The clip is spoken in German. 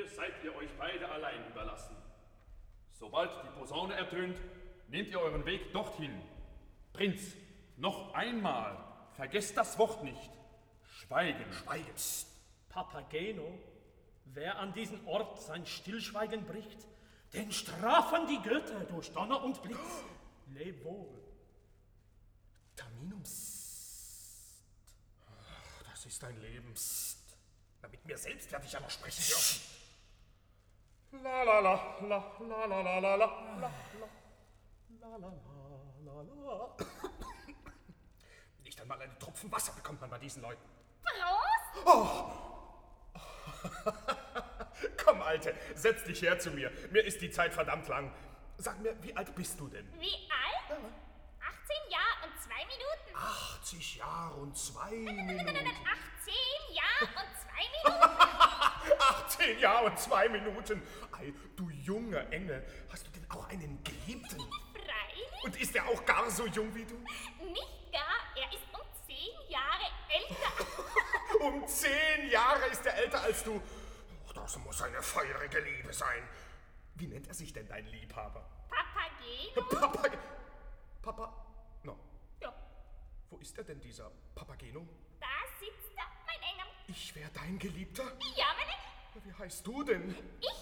seid ihr euch beide allein überlassen. Sobald die Posaune ertönt, nehmt ihr euren Weg dorthin. Prinz, noch einmal, vergesst das Wort nicht. Schweigen. Schweigen. Papageno, wer an diesen Ort sein Stillschweigen bricht, den strafen die Götter durch Donner und Blitz. Leb wohl. Terminum. Psst. Ach, das ist ein Leben. Psst. Na, mit mir selbst werde ich ja noch sprechen dürfen. La la la la la la la la la la la la la la. Nicht einmal einen Tropfen Wasser bekommt man bei diesen Leuten. Prost! Oh. Komm, Alte, setz dich her zu mir. Mir ist die Zeit verdammt lang. Sag mir, wie alt bist du denn? Wie alt? 18 Jahre und 2 Minuten. 80 Jahre und 2 Minuten. Nein, 18 Jahre und 2 Minuten. 18 Jahre und 2 Minuten. Ei, du junge Engel, hast du denn auch einen Geliebten? Freilich? Und ist er auch gar so jung wie du? Nicht gar, er ist um 10 Jahre älter. Um 10 Jahre ist er älter als du. Das muss eine feurige Liebe sein. Wie nennt er sich denn, dein Liebhaber? Papageno? Papa... No. Ja. Wo ist er denn, dieser Papageno? Da sitzt er, mein Engel. Ich wär dein Geliebter? Ja, mein Engel. Wie heißt du denn? Ich